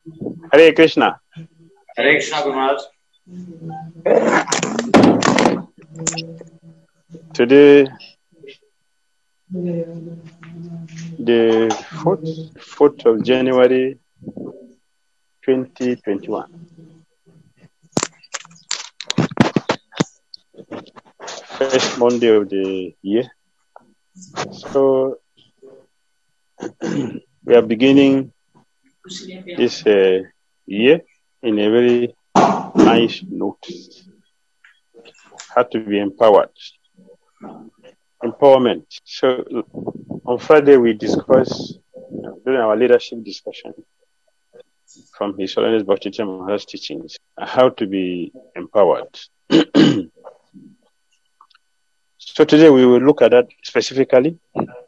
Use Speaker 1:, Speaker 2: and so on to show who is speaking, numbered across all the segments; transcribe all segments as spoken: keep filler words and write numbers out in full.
Speaker 1: Hare Krishna.
Speaker 2: Hare Krishna, Guru Maharaj.
Speaker 1: Today, the fourth, fourth of January, twenty twenty-one. First Monday of the year. So, we are beginning this uh, year in a very nice note. How to be empowered. Empowerment. So, on Friday, we discussed, you know, during our leadership discussion, from His Holiness Bhakti Maharaj's teachings, how to be empowered. So today we will look at that specifically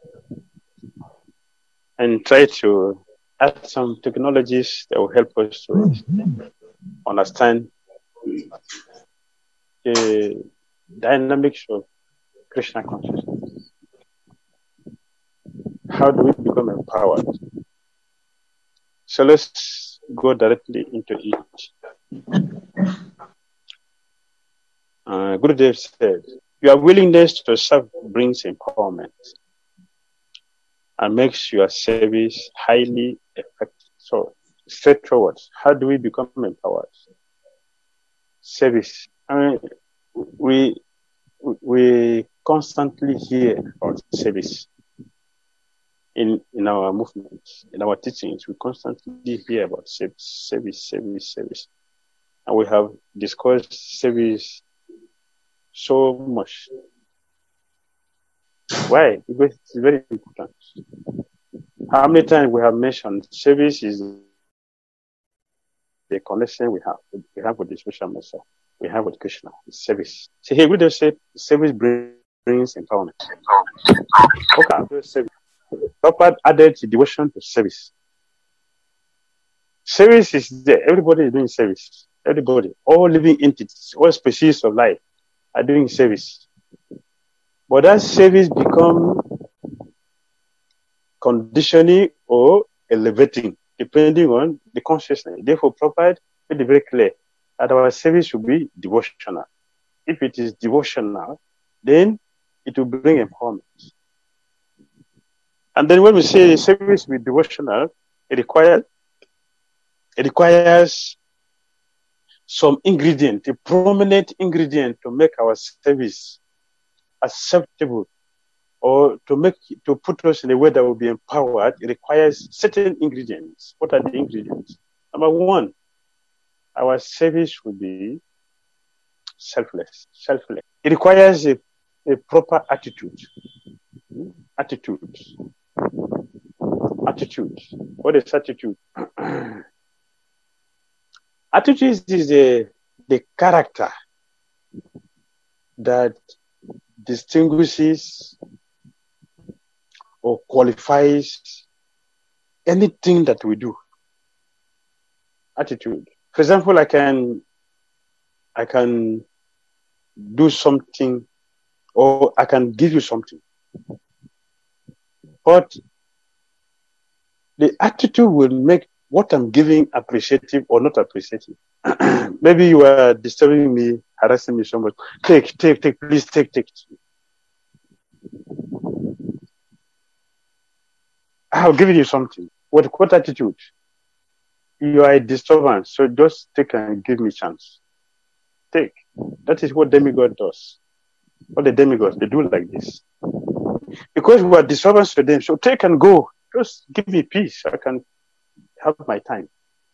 Speaker 1: and try to add some technologies that will help us to understand the dynamics of Krishna consciousness. How do we become empowered? So let's go directly into it. Uh, Gurudev said, your willingness to serve brings empowerment and makes your service highly effective. So, straightforward, how do we become empowered? Service. I mean, we we constantly hear about service in in our movement, in our teachings. We constantly hear about service, service, service, service, and we have discussed service so much. Why? Because it's very important. How many times we have mentioned service is the connection we have we have with the social master, we have with Krishna, service. So here we just say service brings empowerment. Okay, service. Prabhupada added devotion to service. Service is there. Everybody is doing service. Everybody, all living entities, all species of life are doing service. But that service become conditioning or elevating, depending on the consciousness. Therefore, Prabhupada made it very clear that our service should be devotional. If it is devotional, then it will bring empowerment. And then when we say service will be devotional, it requires it requires some ingredient, a prominent ingredient to make our service acceptable, or to make to put us in a way that will be empowered. It requires certain ingredients. What are the ingredients? Number one, our service should be selfless. Selfless. It requires a, a proper attitude. Attitude. Attitude. What is attitude? Attitude is the the character that distinguishes or qualifies anything that we do. Attitude. For example, I can I can do something, or I can give you something, but the attitude will make what I'm giving appreciative or not appreciative. Maybe you are disturbing me, harassing me so much. Take, take, take, please take, take. I'll give you something. What, what attitude? You are a disturbance, so just take and give me chance. Take. That is what demigod does. What the demigods, they do like this. Because we are disturbance to them, so take and go. Just give me peace. I can have my time.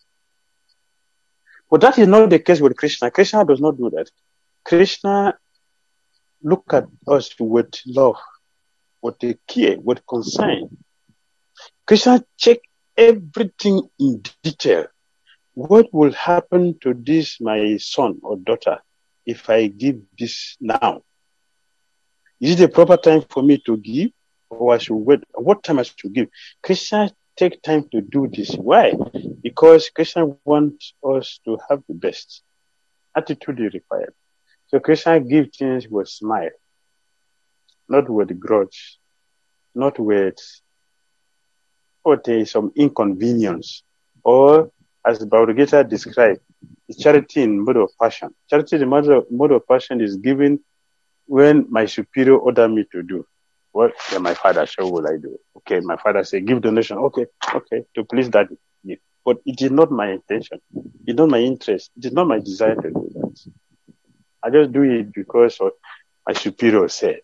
Speaker 1: But that is not the case with Krishna. Krishna does not do that. Krishna look at us with love, with care, with concern. Krishna check everything in detail. What will happen to this, my son or daughter, if I give this now? Is it the proper time for me to give, or I should wait? What time I should give? Krishna take time to do this. Why? Because Krishna wants us to have the best. Attitude is required. So Krishna gives things with smile, not with grudge, not with or there is some inconvenience, or as the Bhagavad described, charity in mode of passion. Charity in mode of, mode of passion is given when my superior order me to do. What yeah, my father, so will I do? Okay, my father say, give donation. Okay, okay, to please daddy. Yeah. But it is not my intention. It's not my interest. It is not my desire to do that. I just do it because of my superior said.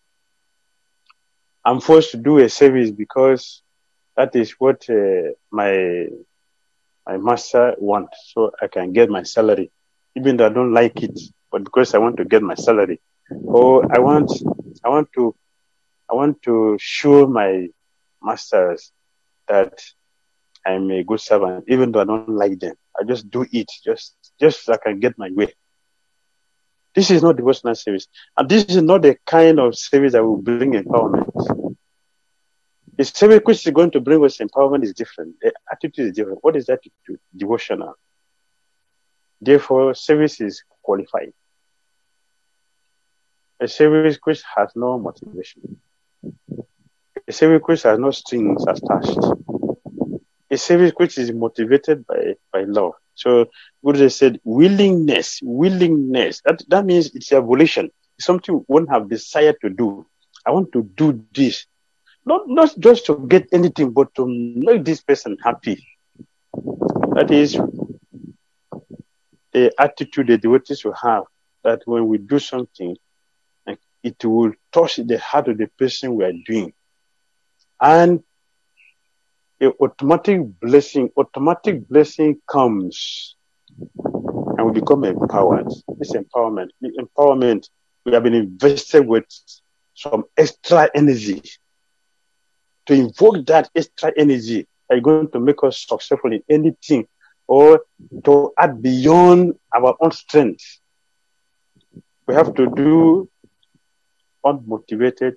Speaker 1: I'm forced to do a service because that is what uh, my my master wants, so I can get my salary, even though I don't like it, but because I want to get my salary. Or I want, I want to, I want to show my masters that I'm a good servant, even though I don't like them. I just do it, just, just so I can get my way. This is not devotional service, and this is not the kind of service that will bring empowerment. The service which is going to bring us empowerment is different. The attitude is different. What is that attitude? Devotional. Therefore, service is qualified. A service which has no motivation. A service which has no strings attached. A service which is motivated by, by love. So, Buddha said, willingness, willingness. That, that means it's a volition. It's something one have desire to do. I want to do this. Not, not just to get anything, but to make this person happy. That is the attitude the devotees will have, that when we do something, it will touch the heart of the person we are doing. And a automatic blessing, automatic blessing comes and we become empowered. This empowerment, the empowerment, we have been invested with some extra energy. To invoke that extra energy are going to make us successful in anything or to add beyond our own strength. We have to do unmotivated,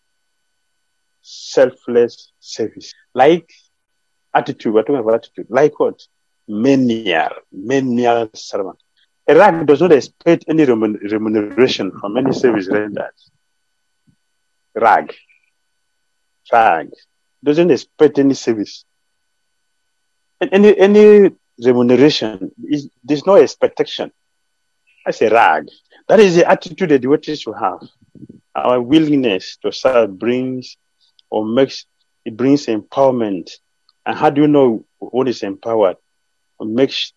Speaker 1: selfless service. Like attitude, we're talking about attitude. Like what? Menial, menial servant. A rag does not expect any remuneration from any service rendered. Rag. Rag. Doesn't expect any service. Any, any remuneration. Is, there's no expectation. That's a rag. That is the attitude the devotees should have. Our willingness to serve brings or makes, it brings empowerment. And how do you know what is empowered? It makes,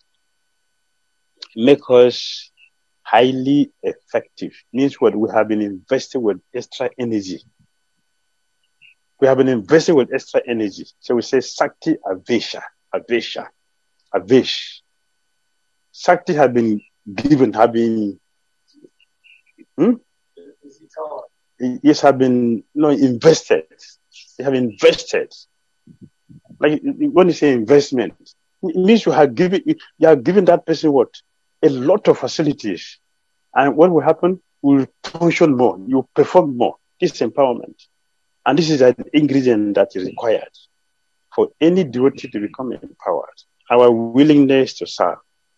Speaker 1: make us highly effective. Means what? We have been invested with extra energy. We have been invested with extra energy. So we say Sakti Avesha, Avesha, Avesh. Sakti have been given, have been, hmm? Yes, have been you know, invested. They have invested. Like when you say investment, it means you have given you have given that person what? A lot of facilities. And what will happen? You will function more, you perform more. This is empowerment. And this is an ingredient that is required for any devotee to become empowered. Our willingness to serve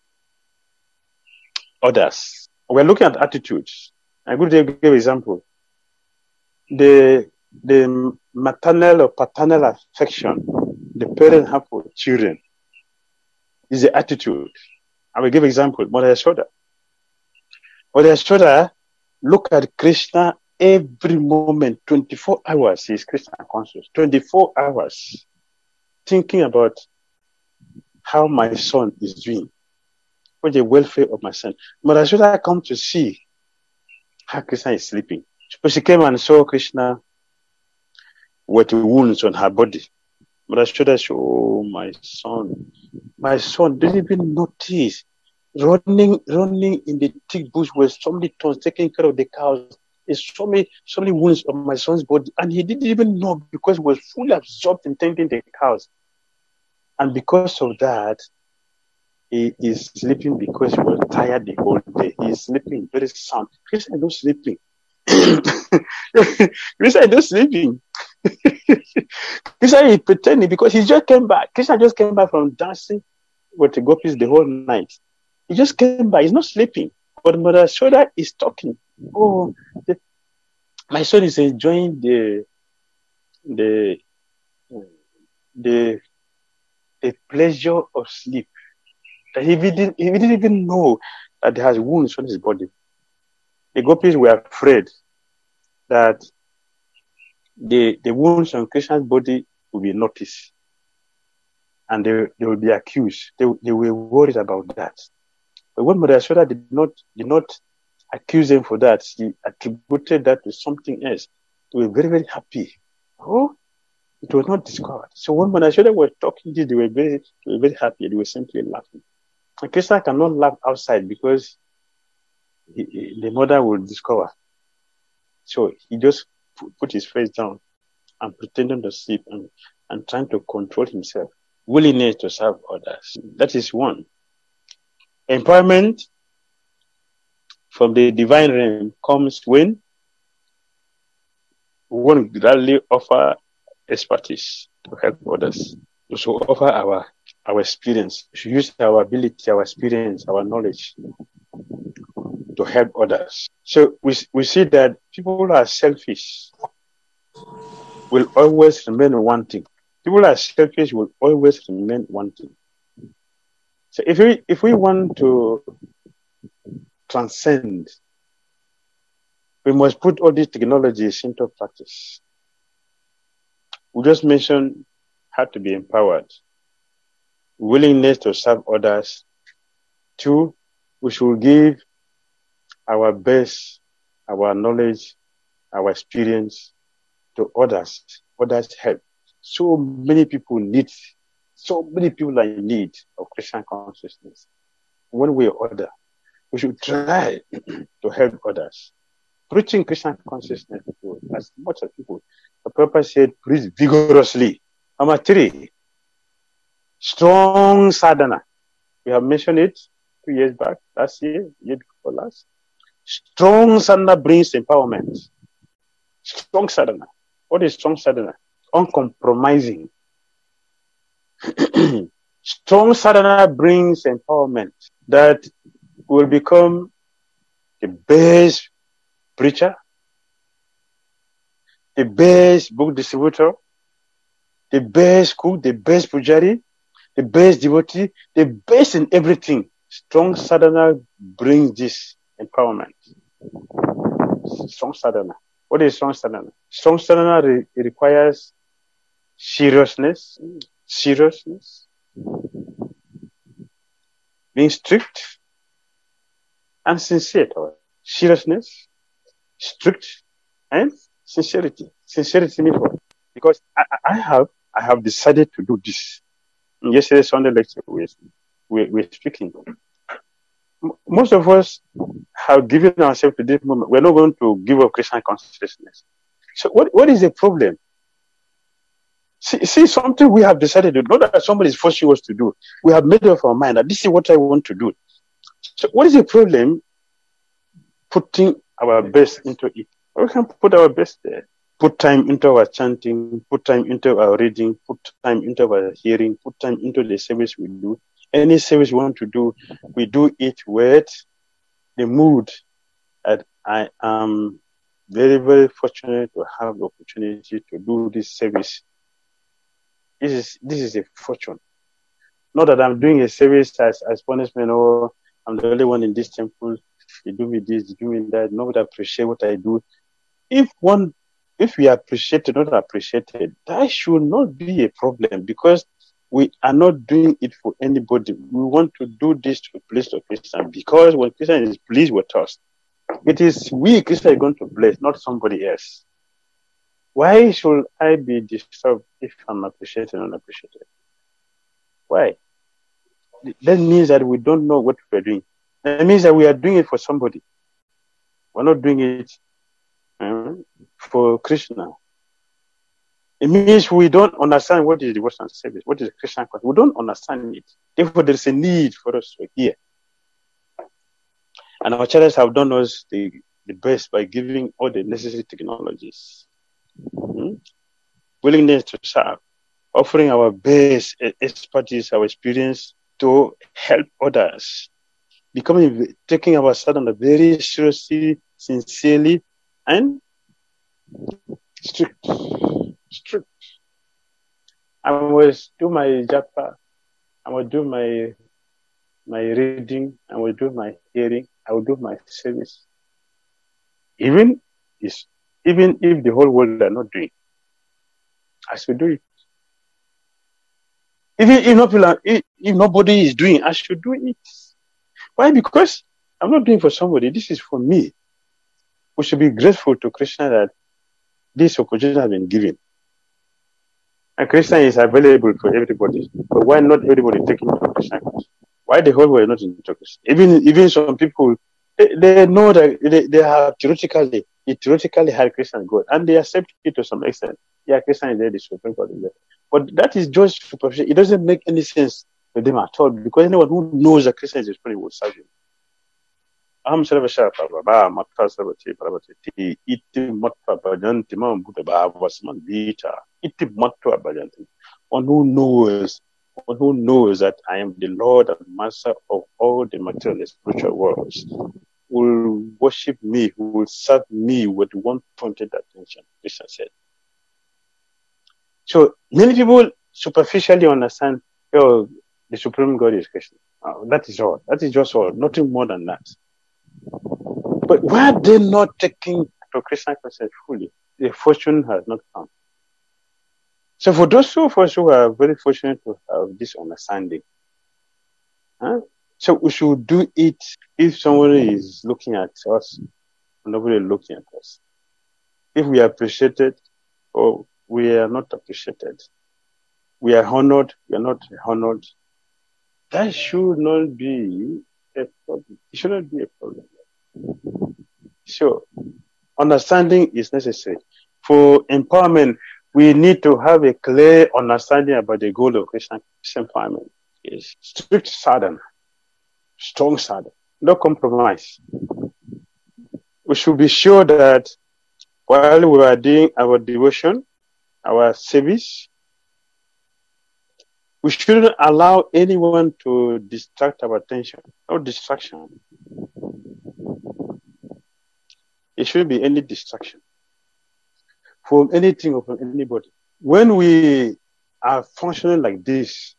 Speaker 1: others. We're looking at attitudes. I'm going to give an example. The, the maternal or paternal affection the parents have for children is the attitude. I will give an example. Mother Yashoda. Mother Yashoda, look at Krishna every moment, twenty-four hours, he is Krishna conscious. twenty-four hours thinking about how my son is doing, for the welfare of my son. Mother Yashoda come to see how Krishna is sleeping. So she came and saw Krishna with wounds on her body. Mother Yashoda said, oh, my son, my son didn't even notice. Running, running in the thick bush with so many thorns, taking care of the cows. There's so many, so many wounds on my son's body. And he didn't even know because he was fully absorbed in tending the cows. And because of that, he is sleeping because he was tired the whole day. He is sleeping very sound. Krishna is not sleeping. Krishna is not sleeping. Krishna is pretending because he just came back. Krishna just came back from dancing with the gopis the whole night. He just came back. He's not sleeping. But Mother Yashoda is talking. Oh, the, my son is enjoying the the the the pleasure of sleep. That he didn't, he didn't even know that he has wounds on his body. The gopis were afraid that the, the wounds on Krishna's body will be noticed and they, they will be accused. They, they were worried about that. But when Mother Yashoda did not, did not accuse them for that, she attributed that to something else. They were very, very happy. Oh, it was not discovered. So when Mother Yashoda was talking this, they were very, they were very happy. They were simply laughing. And Krishna cannot laugh outside because he, he, the mother will discover. So he just put his face down and pretending to sleep and, and trying to control himself. Willingness to serve others. That is one. Empowerment from the divine realm comes when one gladly offer expertise to help others. We should offer our, our experience. We should use our ability, our experience, our knowledge to help others. So we, we see that people who are selfish will always remain wanting. People who are selfish will always remain wanting. So if we, if we want to transcend, we must put all these technologies into practice. We just mentioned how to be empowered, willingness to serve others. Two, we should give our best, our knowledge, our experience to others. Others help. So many people need, so many people are in need of Christian consciousness. One way or other, we should try to help others. Preaching Christian consciousness to as much as people. The Prabhupada said, preach vigorously. Number three, strong sadhana. We have mentioned it two years back, last year, year before last. Strong sadhana brings empowerment. Strong sadhana. What is strong sadhana? Uncompromising. Strong sadhana brings empowerment that will become the best preacher, the best book distributor, the best cook, the best pujari, the best devotee, the best in everything. Strong sadhana brings this empowerment. Strong sadhana. What is strong sadhana? Strong sadhana re- requires seriousness, seriousness, being strict and sincere. Seriousness, strict, and sincerity. Sincerity means what? Because I, I have I have decided to do this. Yesterday Sunday lecture we we we're speaking. Most of us have given ourselves to this moment. We're not going to give up Christian consciousness. So what, what is the problem? See, see something we have decided to do, not that somebody is forcing us to do. We have made up our mind that this is what I want to do. So what is the problem? Putting our best into it. We can put our best there. Put time into our chanting, put time into our reading, put time into our hearing, put time into the service we do. Any service we want to do, we do it with the mood that I am very, very fortunate to have the opportunity to do this service. This is this is a fortune. Not that I'm doing a service as, as punishment or I'm the only one in this temple. They do me this, they do me that. Nobody appreciate what I do. If one, if we appreciate it, not appreciated, that should not be a problem because we are not doing it for anybody. We want to do this to please the Christian because when Christian is pleased with us, it is we Christian are going to bless, not somebody else. Why should I be disturbed if I'm appreciated or unappreciated? Why? That means that we don't know what we're doing. That means that we are doing it for somebody. We're not doing it um, for Krishna. It means we don't understand what is devotional service, what is Christian consciousness. We don't understand it. Therefore, there is a need for us to hear. And our churches have done us the, the best by giving all the necessary technologies. Mm-hmm. Willingness to serve, offering our best expertise, our experience to help others, becoming, taking our sadhana very seriously, sincerely, and strict. Strict. I was do my japa I will do my my reading, I will do my hearing, I will do my service. Even if, even if the whole world are not doing, I should do it. Even if, not, if, if nobody is doing, I should do it. Why? Because I'm not doing for somebody. This is for me. We should be grateful to Krishna that this opportunity has been given. And Krishna is available for everybody. But why not everybody taking to Krishna? Why the whole world not into Krishna? Even even some people, they, they know that they, they have theoretically, they theoretically had Krishna and God, and they accept it to some extent. Yeah, Krishna is there, the Supreme God is there. But that is just superficial. It doesn't make any sense to them at all, because anyone who knows that Krishna is the Supreme will serve him. Am sarva shapa baba matta sarva chi parvati iti matta bhajanti mam buddha bhavasman vita iti matta bhajanti. One who knows, one who knows that I am the Lord and Master of all the material and spiritual worlds, will worship me, who will serve me with one pointed attention, Krishna said. So many people superficially understand, oh, the Supreme God is Krishna. Oh, that is all. That is just all. Nothing more than that. But why are they not taking to Krishna consciousness fully? The fortune has not come. So for those of us who are very fortunate to have this understanding, huh? So we should do it if someone is looking at us, nobody is looking at us. If we are appreciated or we are not appreciated, we are honored, we are not honored, that should not be a problem. It should not be a problem. Sure. Understanding is necessary. For empowerment, we need to have a clear understanding about the goal of Krishna empowerment. It's strict sadhana, strong sadhana, no compromise. We should be sure that while we are doing our devotion, our service, we shouldn't allow anyone to distract our attention. No distraction. It shouldn't be any distraction from anything or from anybody. When we are functioning like this,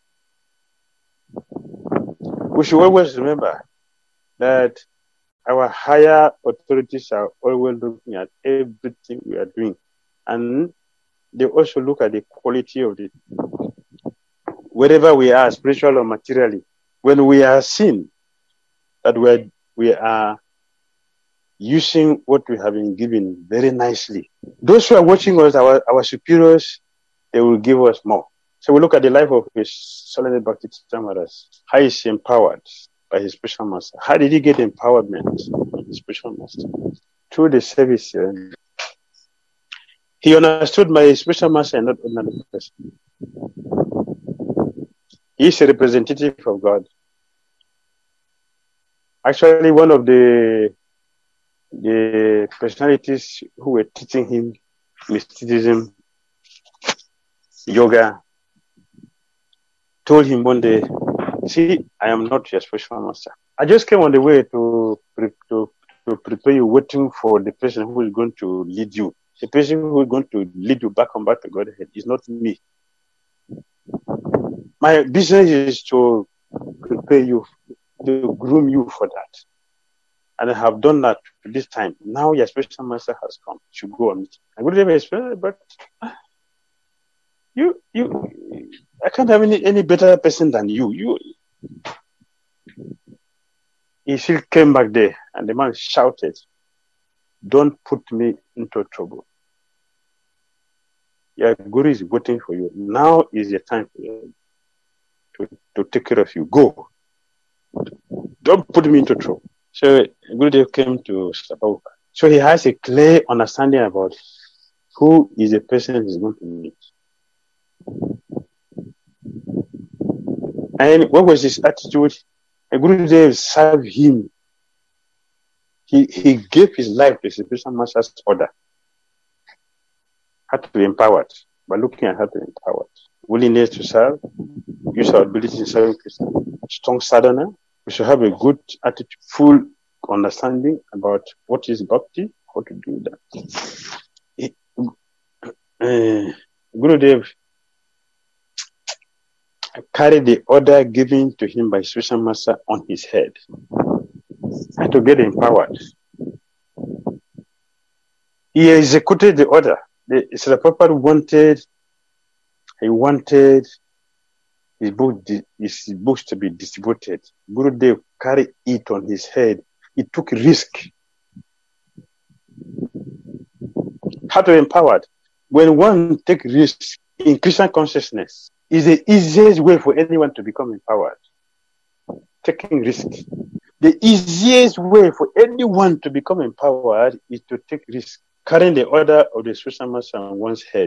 Speaker 1: we should always remember that our higher authorities are always looking at everything we are doing. And they also look at the quality of it. Wherever we are, spiritual or materially, when we are seen that we are, we are using what we have been given very nicely, those who are watching us, our, our superiors, they will give us more. So we look at the life of His Excellency Bhakti-Tirtha Maharaj. How is he empowered by his spiritual master? How did he get empowerment from his spiritual master? Through the service. Uh, he understood my spiritual master and not another person. He is a representative of God. Actually, one of the the personalities who were teaching him mysticism, yoga, told him one day, see, I am not your spiritual master. I just came on the way to, to, to prepare you, waiting for the person who is going to lead you. The person who is going to lead you back and back to Godhead is not me. My business is to prepare you, to groom you for that. And I have done that this time. Now your spiritual master has come. You should go on it. I would never expect, but you, you, I can't have any, any better person than you. You, he still came back there, and the man shouted, "Don't put me into trouble. Your guru is waiting for you. Now is your time for you to, to take care of you. Go. Don't put me into trouble." So Gurudev came to Prabhupada. So he has a clear understanding about who is the person he's going to meet. And what was his attitude? Gurudev served him. He he gave his life to the spiritual master's order. Had to be empowered by looking at how to be empowered. Willingness to serve, use our ability to serve Krishna, strong sadhana. We should have a good attitude, full understanding about what is bhakti, how to do that. Uh, Gurudev, I carried the order given to him by spiritual master on his head. I had to get empowered. He executed the order. The Srila Prabhupada wanted, he wanted his, book, his books to be distributed. Gurudev carried it on his head. He took risk. How to empower? When one takes risk in Krishna consciousness, is the easiest way for anyone to become empowered. Taking risk. The easiest way for anyone to become empowered is to take risk. Carrying the order of the spiritual master on one's head.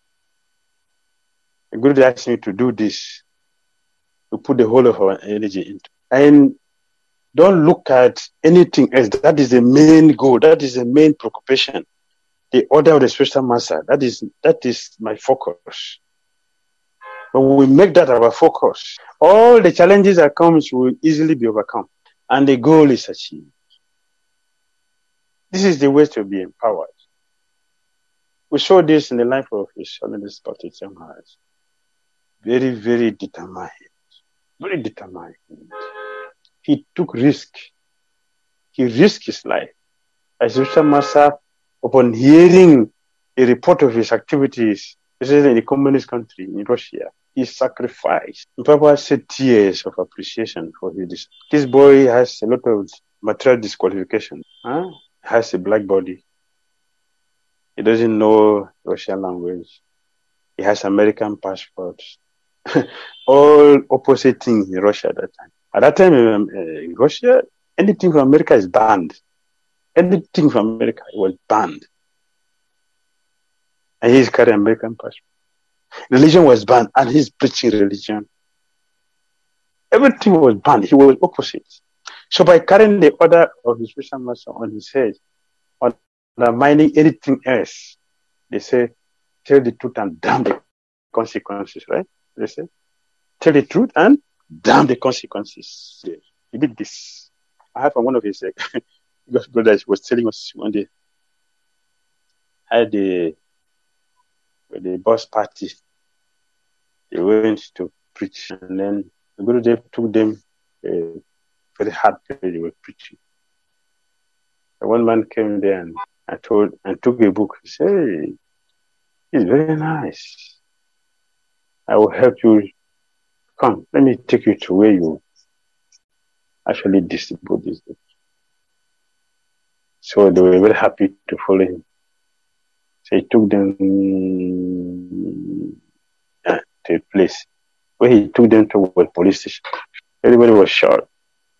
Speaker 1: The Guru asked me to do this, to put the whole of our energy into. And don't look at anything else. That is the main goal. That is the main preoccupation. The order of the spiritual master. That is that is my focus. When we make that our focus, all the challenges that come will easily be overcome. And the goal is achieved. This is the way to be empowered. We saw this in the life of His Holiness Bhakti Maharaj. Very, very determined. Very determined. He took risk. He risked his life. As spiritual master, upon hearing a report of his activities, especially in the communist country, in Russia, he sacrificed. And Papa shed tears of appreciation for his. This boy has a lot of material disqualification. Huh? Has a black body. He doesn't know Russian language. He has American passport. All opposite things in Russia at that time. At that time in, uh, in Russia, anything from America is banned. Anything from America was banned. And he's carrying American passport. Religion was banned, and he's preaching religion. Everything was banned. He was opposite. So by carrying the order of his spiritual master on his head, undermining anything else, they say, tell the truth and damn the consequences, right? They say, tell the truth and damn the consequences. He did this. I had from one of his uh, brothers was telling us one day, had the the bus party. They went to preach, and then the Gurudev took them a very hard place they were preaching. And one man came there and I told and took a book. He said, hey, it's very nice. I will help you. Come, let me take you to where you actually distribute this book. So they were very happy to follow him. So he took them uh, to a place where he took them to a police station. Everybody was shocked.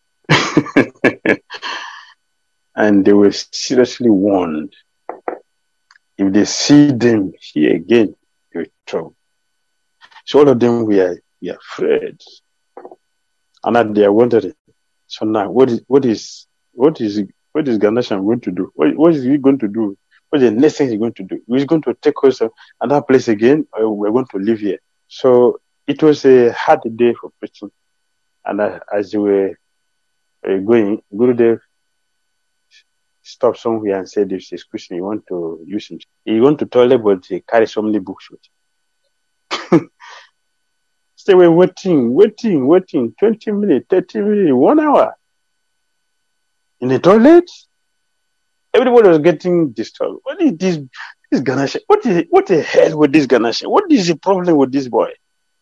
Speaker 1: And they were seriously warned. If they see them here again, they will trouble. So all of them were, were afraid. And now they are wondering, so now what is what is what is what is Ganeshan going to do? What, what is he going to do? What is the next thing he's going to do? He's going to take us to another place again, or we're going to live here. So it was a hard day for preaching. And uh, as they were uh, going, Gurudev stopped somewhere and said, if this Christian, you want to use him. He went to toilet, but he carried so many books with him. So they were waiting, waiting, waiting, twenty minutes, thirty minutes, one hour. In the toilet, everybody was getting disturbed. What is this, this Ganesha? What is it? What the hell with this Ganesha? What is the problem with this boy?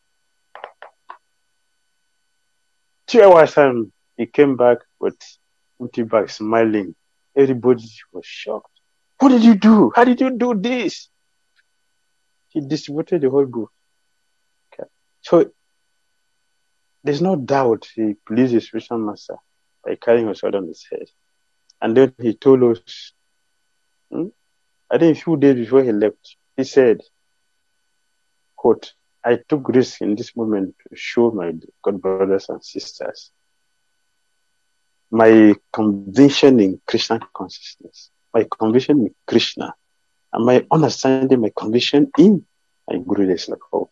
Speaker 1: Two hours time, he came back with empty bag, smiling. Everybody was shocked. What did you do? How did you do this? He distributed the whole book. Okay. So there's no doubt he pleased his spiritual master by carrying his sword on his head. And then he told us, hmm, I think a few days before he left, he said, quote, I took risk in this moment to show my God brothers and sisters my conviction in Krishna consciousness, my conviction in Krishna, and my understanding, my conviction in my Guru Desla Prabhupada.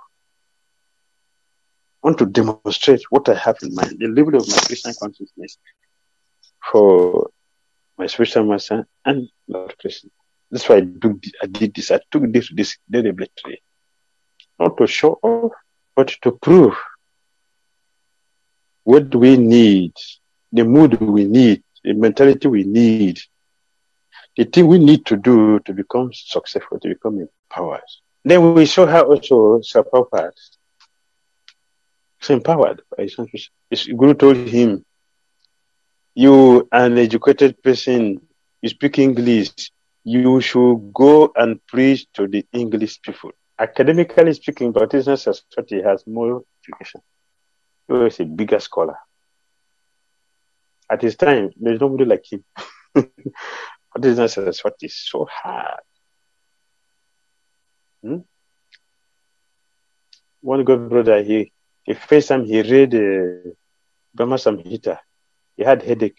Speaker 1: I want to demonstrate what I have in mind, the level of my Krishna consciousness for my spiritual master and Lord Krishna. That's why I, do, I did this. I took this this deliberately, not to show off, but to prove what we need, the mood we need, the mentality we need, the thing we need to do to become successful, to become empowered. Then we saw how also Sir Prabhupada was empowered by his own. His Guru told him, you an educated person, you speak English, you should go and preach to the English people. Academically speaking, Baptista Saraswati has more education. He was a bigger scholar. At his time, there's nobody like him. Baptista Saraswati is so hard. Hmm? One good brother, he the first time he read uh, Brahma Samhita, he had headache.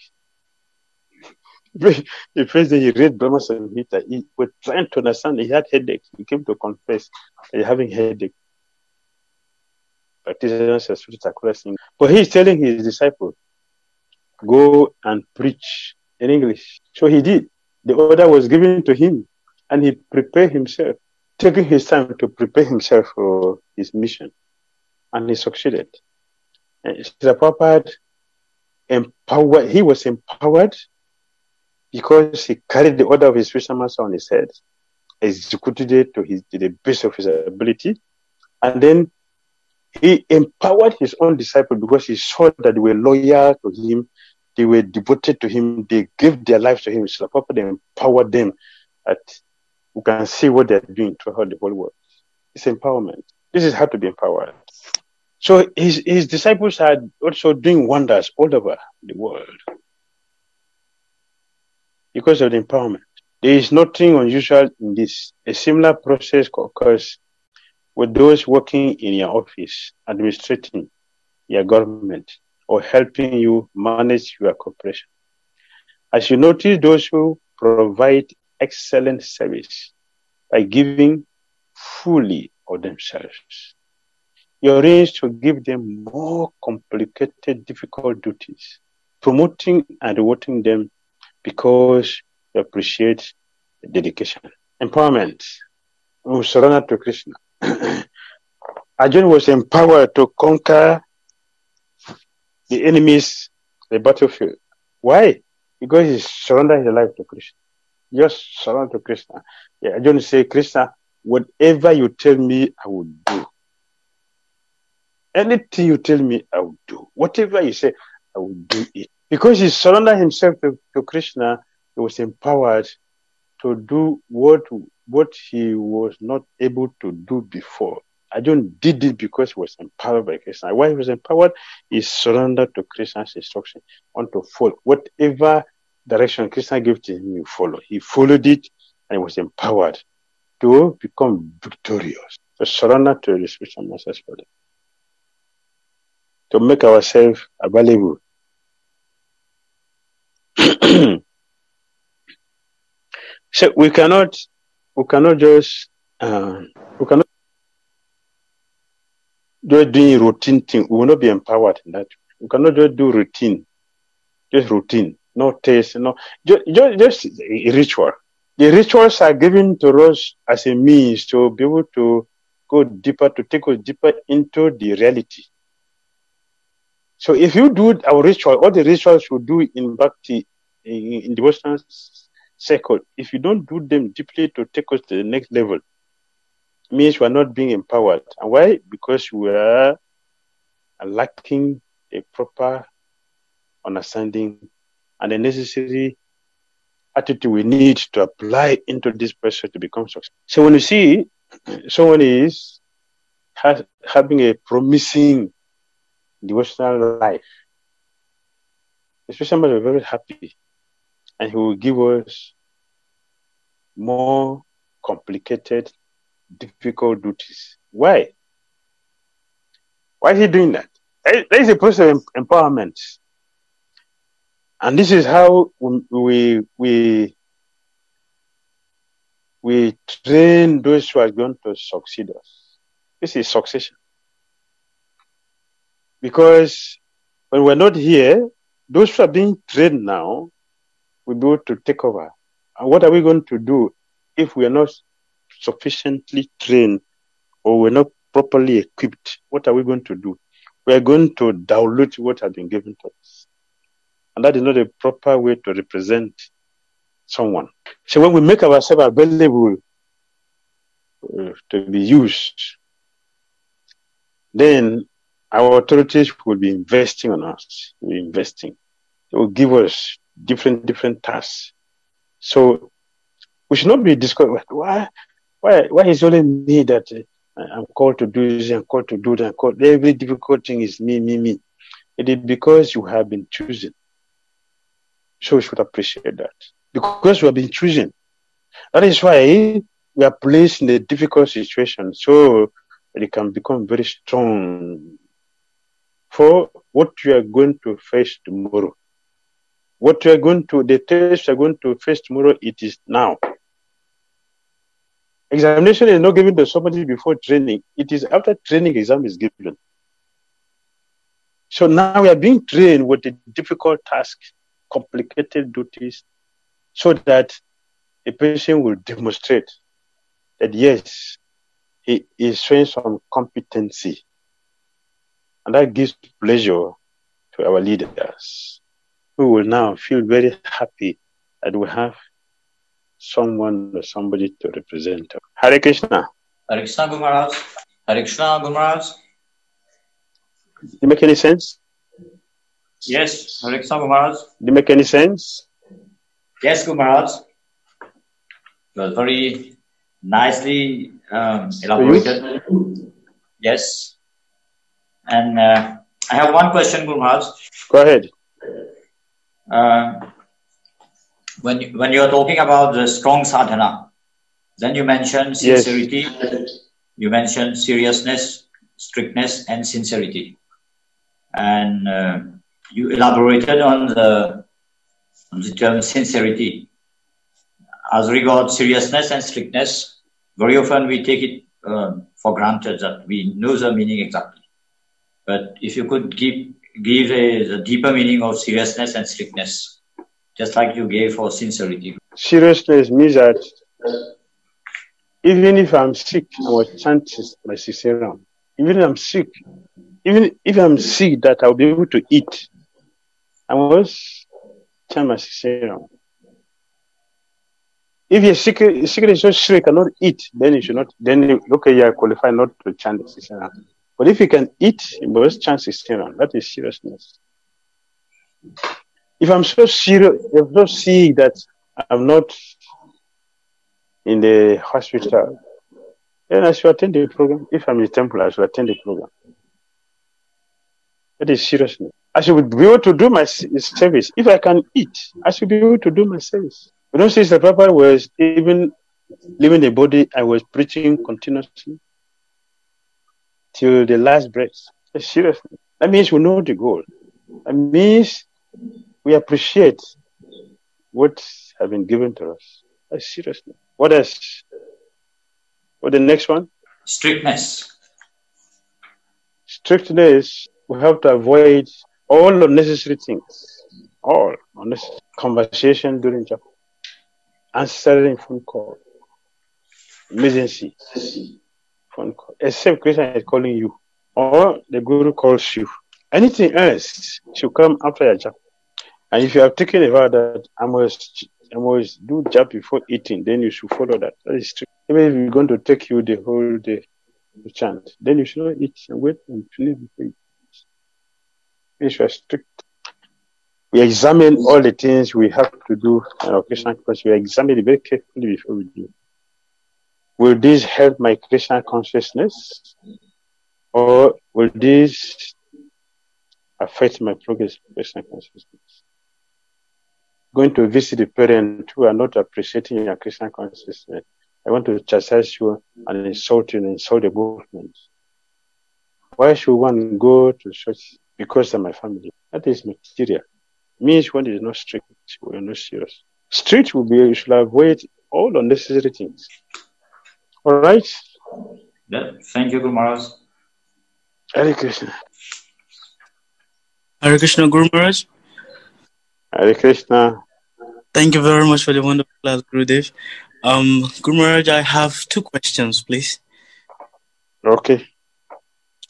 Speaker 1: The first day he read Brahma Samhita, he was trying to understand. He had headache. He came to confess he's having headache. But he's telling his disciples, go and preach in English. So he did. The order was given to him, and he prepared himself, taking his time to prepare himself for his mission, and he succeeded. And Srila Prabhupada empowered. He was empowered because he carried the order of his spiritual master on his head, executed it to, his, to the best of his ability, and then he empowered his own disciples because he saw that they were loyal to him, they were devoted to him, they gave their lives to him. Srila Prabhupada empowered them that you can see what they're doing throughout the whole world. It's empowerment. This is how to be empowered. So his, his disciples are also doing wonders all over the world because of the empowerment. There is nothing unusual in this. A similar process occurs with those working in your office, administrating your government, or helping you manage your corporation. As you notice, those who provide excellent service by giving fully of themselves, you arrange to give them more complicated, difficult duties, promoting and rewarding them because you appreciate the dedication. Empowerment. We surrender to Krishna. Arjuna was empowered to conquer the enemies, the battlefield. Why? Because he surrendered his life to Krishna. Just surrender to Krishna. Yeah, Arjuna say, Krishna, whatever you tell me, I will do. Anything you tell me, I will do. Whatever you say, I will do it. Because he surrendered himself to, to Krishna, he was empowered to do what, what he was not able to do before. Arjuna did it because he was empowered by Krishna. Why he was empowered? He surrendered to Krishna's instruction on to follow. Whatever direction Krishna gave to him, he followed. He followed it and he was empowered to become victorious. To surrender to the spiritual master's body. To make ourselves available. So we cannot, we cannot just, uh, we cannot just doing routine thing. We will not be empowered in that. We cannot just do routine, just routine, no taste, no, just, just, just a ritual. The rituals are given to us as a means to be able to go deeper, to take us deeper into the reality. So if you do our ritual, all the rituals you do in Bhakti, in, in devotional circle, if you don't do them deeply to take us to the next level, means we are not being empowered. And why? Because we are lacking a proper understanding and the necessary attitude we need to apply into this process to become successful. So when you see someone is has, having a promising devotional life, especially when we're very happy, and he will give us more complicated, difficult duties. Why? Why is he doing that? There is a process of empowerment. And this is how we we we train those who are going to succeed us. This is succession. Because when we're not here, those who are being trained now will be able to take over. And what are we going to do if we are not sufficiently trained or we're not properly equipped, what are we going to do? We are going to dilute what has been given to us. And that is not a proper way to represent someone. So when we make ourselves available uh, to be used, then our authorities will be investing on us. We're investing. They will give us different, different tasks. So we should not be discouraged. Why, why, why is it only me that uh, I'm called to do this and called to do that? Called, every difficult thing is me, me, me. It is because you have been chosen. So we should appreciate that. Because we have been chosen. That is why we are placed in a difficult situation so that it can become very strong for what you are going to face tomorrow. What you are going to, the test you are going to face tomorrow, it is now. Examination is not given to somebody before training. It is after training exam is given. So now we are being trained with the difficult tasks, complicated duties, so that a person will demonstrate that yes, he is showing some competency. And that gives pleasure to our leaders, who will now feel very happy that we have someone or somebody to represent. Hare Krishna.
Speaker 2: Hare Krishna, Guru Maharaj. Hare Krishna, Guru Maharaj.
Speaker 1: Did it make any sense?
Speaker 2: Yes, Hare Krishna, Guru Maharaj.
Speaker 1: Did it make any sense?
Speaker 2: Yes, Guru Maharaj. It was very nicely um, elaborated. Yes. And uh, I have one question, Guru Maharaj.
Speaker 1: Go ahead.
Speaker 2: Uh, when, you, when you are talking about the strong sadhana, then you mentioned sincerity, yes. You mentioned seriousness, strictness, and sincerity. And uh, you elaborated on the, on the term sincerity. As regards seriousness and strictness, very often we take it uh, for granted that we know the meaning exactly. But if you could give, give a, the deeper meaning of seriousness and strictness, just like you gave for sincerity.
Speaker 1: Seriousness means that even if I'm sick, I will chant my Siseram. Even if I'm sick, even if I'm sick that I'll be able to eat, I must chant my Siseram. If you're sick, sick is so sick, cannot eat, then you should not, then you, okay, you are qualified not to chant the Siseram. But if you can eat, you must chant Siseram. That is seriousness. If I'm so serious, if I'm so sick that I'm not in the hospital, then I should attend the program. If I'm in the temple, I should attend the program. That is seriousness. I should be able to do my service. If I can eat, I should be able to do my service. You know, since the Prabhupada was even leaving the body, I was preaching continuously till the last breath. Seriously. That means we know the goal. That means we appreciate what has been given to us. That's seriously. What else? What the next one?
Speaker 2: Strictness.
Speaker 1: Strictness, we have to avoid all unnecessary things. All unnecessary conversation during job. Answering phone call. Emergency. Phone call. Except Krishna is calling you. Or the Guru calls you. Anything else should come after your job. And if you have taken a vow that I must, I must do job before eating, then you should follow that. That is strict. Even if it's going to take you the whole day to chant, then you should not eat and wait and finish before you eat. If you are strict. We examine all the things we have to do in our Krishna consciousness. We examine it very carefully before we do. Will this help my Krishna consciousness? Or will this affect my progress in Krishna consciousness? Going to visit a parent who are not appreciating your Krishna consciousness. I want to chastise you and insult you and insult the movement. Why should one go to church? Because of my family. That is material. Means one is not strict, we are not serious. Strict will be, you should avoid all unnecessary things. All right?
Speaker 2: Yeah. Thank you, Guru Maharaj.
Speaker 1: Hare Krishna.
Speaker 3: Hare Krishna, Guru Maharaj.
Speaker 1: Hare Krishna.
Speaker 3: Thank you very much for the wonderful class, Gurudev. Um, Guru Maharaj, I have two questions, please.
Speaker 1: Okay.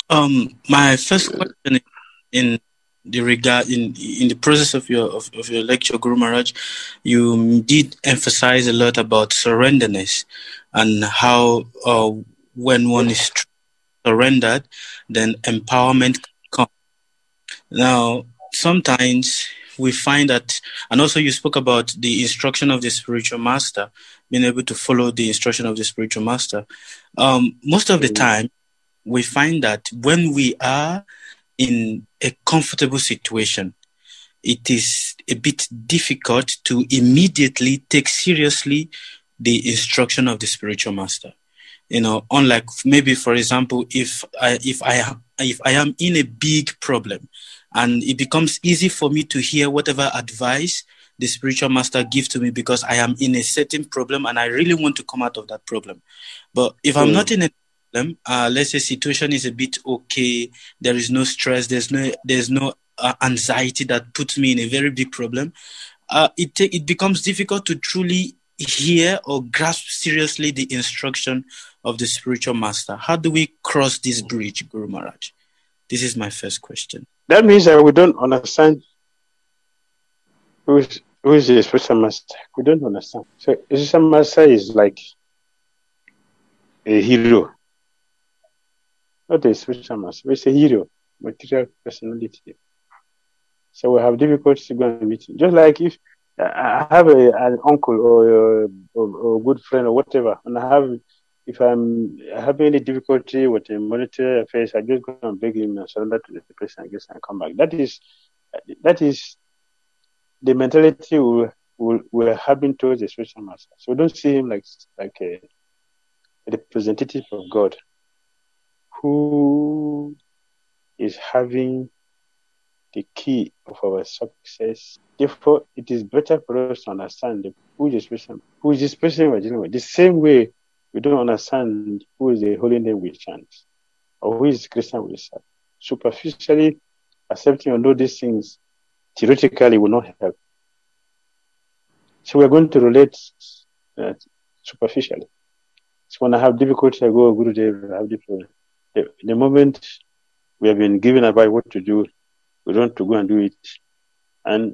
Speaker 3: Um, my first question is in the regard in in the process of your of, of your lecture, Guru Maharaj, you did emphasize a lot about surrenderness and how uh, when one is surrendered, then empowerment can come. Now, sometimes we find that, and also you spoke about the instruction of the spiritual master, being able to follow the instruction of the spiritual master. Um, most of the time, we find that when we are in a comfortable situation, it is a bit difficult to immediately take seriously the instruction of the spiritual master. You know, unlike maybe, for example, if I if I if I am in a big problem, and it becomes easy for me to hear whatever advice the spiritual master gives to me because I am in a certain problem and I really want to come out of that problem. But if I'm mm. not in a problem, uh, let's say situation is a bit okay, there is no stress, there's no there's no uh, anxiety that puts me in a very big problem, uh, it t- it becomes difficult to truly hear or grasp seriously the instruction of the spiritual master. How do we cross this bridge, Guru Maharaj? This is my first question.
Speaker 1: That means that we don't understand who is, who is the spiritual master. We don't understand. So the spiritual master is like a hero. Not a spiritual master. It's a hero, material personality. So we have difficulty to go and meet him. Just like if I have a, an uncle or a, or, or a good friend or whatever, and I have, if I'm having any difficulty with a monetary affairs, I just go and beg him and surrender to the person, I guess, and come back. That is, that is the mentality we, we, we're having towards the spiritual master. So we don't see him like like a, a representative of God who is having the key of our success. Therefore, it is better for us to understand who is this person, who is this person we're dealing with. The same way we don't understand who is the holy name we chant, or who is Christian we serve. Superficially accepting or know these things theoretically will not help. So we're going to relate uh, superficially. So when I have difficulty, I go Gurudev, I have difficulty. The, the moment we have been given advice what to do, we want to go and do it. And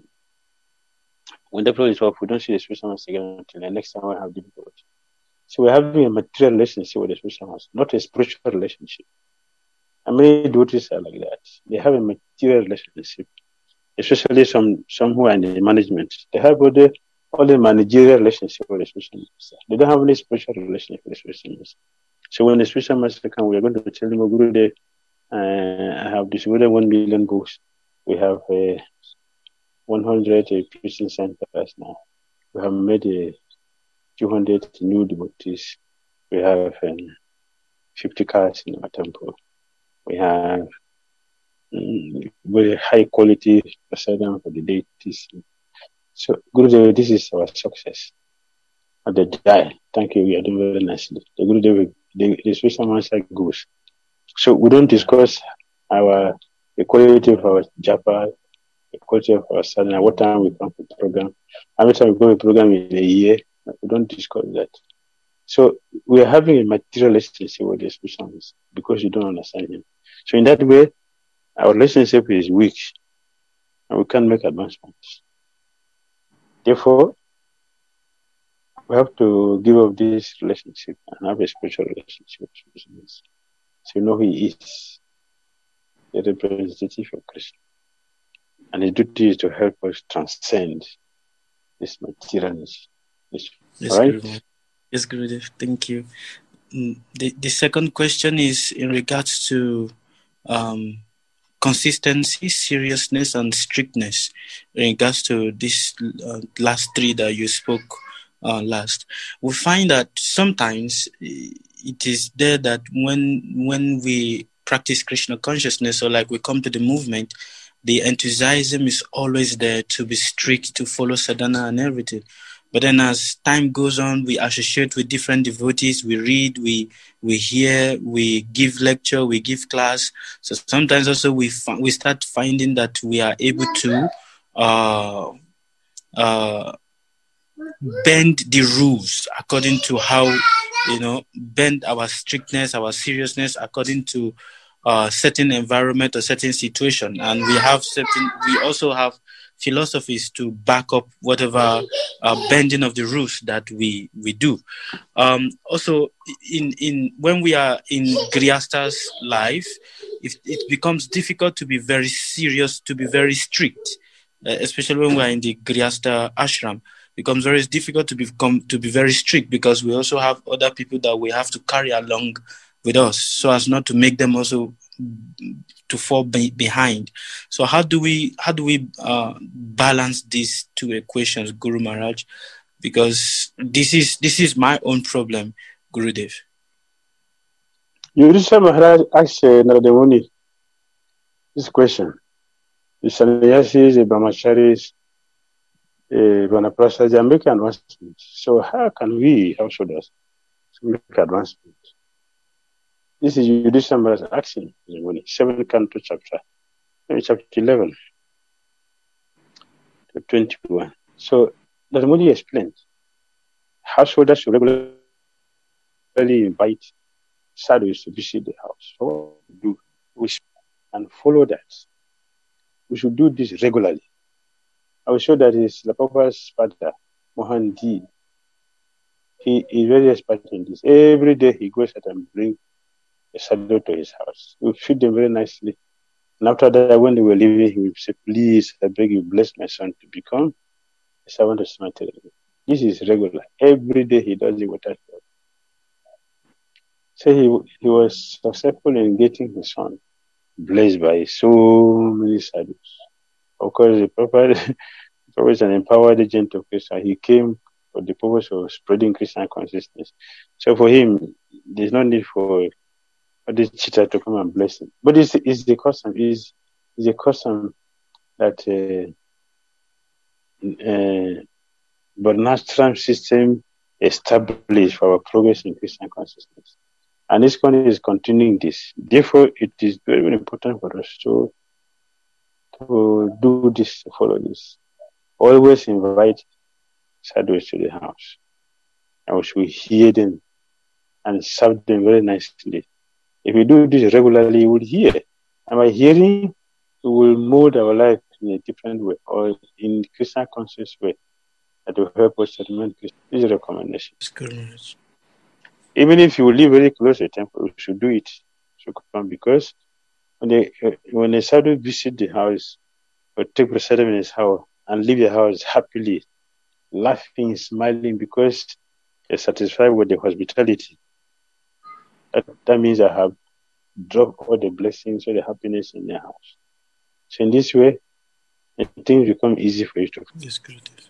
Speaker 1: when the problem is off, we don't see the spiritual master again until the next time we have difficulty. So we're having a material relationship with the spiritual master, not a spiritual relationship. And many devotees are like that. They have a material relationship, especially some, some who are in the management. They have all the, all the managerial relationship with the spiritual master. They don't have any spiritual relationship with the spiritual master. So when the spiritual master comes, we are going to tell him, Gurudev, uh, I have distributed one million books. We have uh, one hundred uh, Christian centers now. We have made a uh, two hundred new devotees. We have um, fifty cars in our temple. We have um, very high quality prasadam for the deities. So, Gurudev, this is our success. At the die, thank you, we are doing very nicely. The Gurudev, the, the spiritual master goes. So, we don't discuss our the quality of our japa, the quality of our sadhana, what time we come to the program, how much time we go to the program in a year. We don't discuss that. So we are having a material relationship with the spiritual master because you don't understand him. So in that way, our relationship is weak and we can't make advancements. Therefore, we have to give up this relationship and have a spiritual relationship with the spiritual master. So you know he is the representative of Krishna. And his duty is to help us transcend this materialness. This,
Speaker 3: yes,
Speaker 1: right?
Speaker 3: Gurudev. Yes, Gurudev. Thank you. The, the second question is in regards to um, consistency, seriousness, and strictness in regards to these uh, last three that you spoke uh, last. We find that sometimes it is there that when when we practice Krishna consciousness, or like we come to the movement, the enthusiasm is always there to be strict, to follow sadhana and everything. But then as time goes on, we associate with different devotees, we read, we we hear, we give lecture, we give class. So sometimes also we f- we start finding that we are able to uh, uh, bend the rules according to how, you know, bend our strictness, our seriousness according to uh, certain environment or certain situation, and we have certain. We also have philosophies to back up whatever uh, bending of the rules that we we do. Um, also, in in when we are in Grihastha's life, it, it becomes difficult to be very serious, to be very strict, uh, especially when we are in the Grihastha ashram. Becomes very difficult to become to be very strict because we also have other people that we have to carry along with us, so as not to make them also to fall be- behind. So how do we how do we uh, balance these two equations, Guru Maharaj? Because this is this is my own problem, Gurudev.
Speaker 1: Yudhishthira Maharaj asked uh, Narada Muni this question. The sannyasis, the brahmacharis, the vanaprastha, they are making advancement. So how can we householders make advancement? This is Yudhishthira Maharaj asking Narada Muni, seventh canto chapter, chapter eleven to twenty-one. So Narada Muni explained, householders should regularly invite sadhus to visit the house. So what we do, we and follow that. We should do this regularly. I will show that is the Prabhupada's father, Mohan D. He is very expert in this. Every day he goes out and brings a sadhu to his house. We feed them very nicely. And after that, when they were leaving, he would say, please, I beg you, bless my son to become a servant of Srimati Radharani. This is regular. Every day he does it without fail. So he, he was successful in getting his son blessed by so many sadhus. Of course, the Prophet is an empowered agent of Krishna. He came for the purpose of spreading Krishna consciousness. So for him, there's no need for this cheater to come and bless him. But it's, it's the custom, it's, it's a custom that uh, uh, Varnashram system established for our progress in Krishna consciousness. And this one is continuing this. Therefore, it is very, very important for us to, to do this, to follow this. Always invite sadhus to the house. And we should hear them and serve them very nicely. If we do this regularly, we will hear. And by hearing, we will mold our life in a different way or in Krishna conscious way that will help us to remain Krishna. This is a recommendation. Even if you live very close to the temple, you should do it. Should come because when they uh, when a sadhu visit the house or take prasadam in his house and leave the house happily, laughing, smiling because they're satisfied with the hospitality, that, that means I have dropped all the blessings, all the happiness in their house. So in this way, things become easy for you to.
Speaker 3: Yes, Gurudev.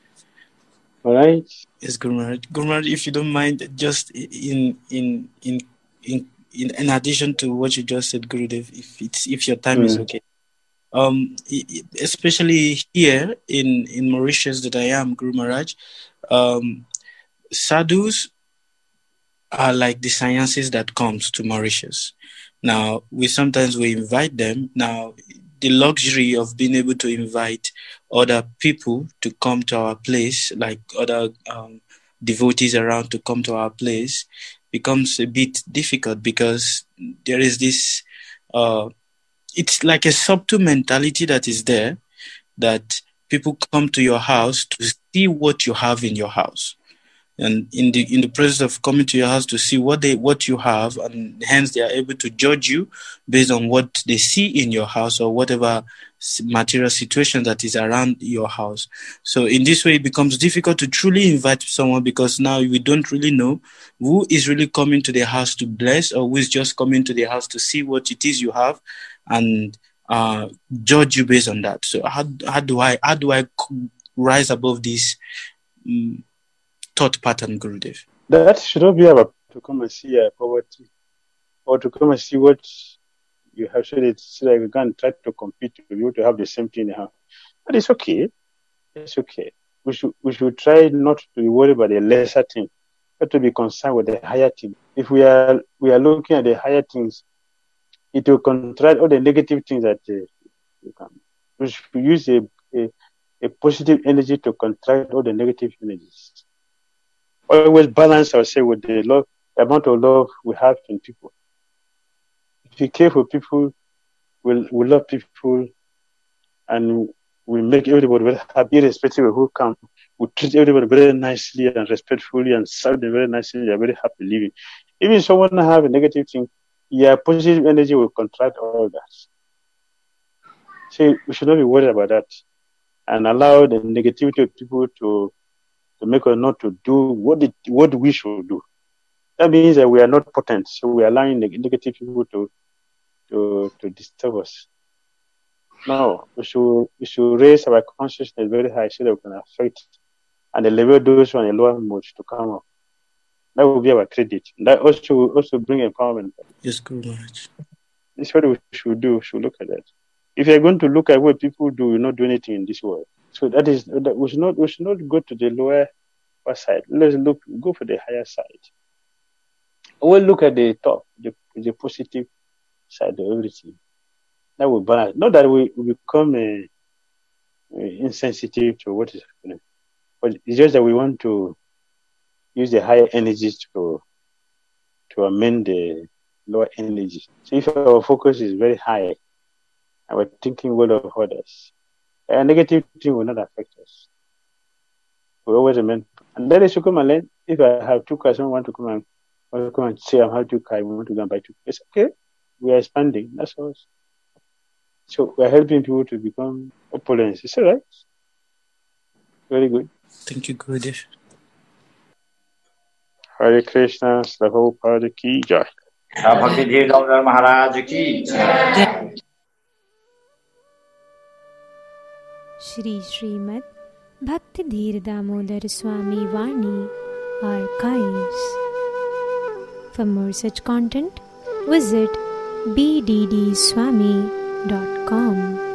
Speaker 1: All right.
Speaker 3: Yes, Guru Maharaj. Guru Maharaj, if you don't mind, just in in in in in, in addition to what you just said, Gurudev, if it's if your time mm. is okay, um, especially here in in Mauritius that I am, Guru Maharaj, um, sadhus are like the sciences that comes to Mauritius. Now we sometimes we invite them. Now the luxury of being able to invite other people to come to our place, like other um, devotees around to come to our place, becomes a bit difficult because there is this, uh, it's like a subtle mentality that is there, that people come to your house to see what you have in your house. And in the in the process of coming to your house to see what they what you have, and hence they are able to judge you based on what they see in your house or whatever material situation that is around your house. So in this way, it becomes difficult to truly invite someone because now we don't really know who is really coming to the house to bless or who is just coming to the house to see what it is you have and uh, judge you based on that. So how how do I how do I rise above this Um, thought pattern, Gurudev?
Speaker 1: That should not be about to come and see uh, poverty or to come and see what you have, so that so that you can try to compete to be able to have the same thing in the house. But it's okay. It's okay. We should we should try not to be worried about the lesser thing, but to be concerned with the higher thing. If we are we are looking at the higher things, it will contract all the negative things that uh, you can. We should use a, a a positive energy to contract all the negative energies. Always balance ourselves with the love, the amount of love we have in people. we care for people, we we love people, and we make everybody very happy, irrespective of who comes. We treat everybody very nicely and respectfully and serve them very nicely. They are very happy living. Even someone have a negative thing, yeah, positive energy will contract all that. So we should not be worried about that and allow the negativity of people to to make us not to do what it, what we should do. That means that we are not potent, so we are allowing the negative people to to to disturb us. No, we should we should raise our consciousness very high so that we can affect and elevate those who are in a lower mode to come up. That will be our credit. That also also bring empowerment.
Speaker 3: Yes, Guru Maharaj.
Speaker 1: This is what we should do. We should look at that. If you're going to look at what people do, you're not doing anything in this world. So that is that we should not we should not go to the lower side. Let's look go for the higher side. We'll look at the top, the the positive side of everything. That will balance. Not that we, we become uh, uh, insensitive to what is happening, but it's just that we want to use the higher energies to to amend the lower energies. So if our focus is very high and we're thinking well of others, a negative thing will not affect us. We always remain. And then they should come and learn. If I have two cars, someone want to come and want to come and say I have two cars, we want to go and buy two cars. Okay, we are expanding. That's all. So we are helping people to become opulence. Is that right? Very good.
Speaker 3: Thank you, Gurudev.
Speaker 1: Hare Krishna, Prabhupada ki jai.
Speaker 2: Bhakti Dhir Maharaj ki jai.
Speaker 4: Shri Srimad Bhakti Dhir Damodar Swami Vani Archives. For more such content, visit b d d swami dot com.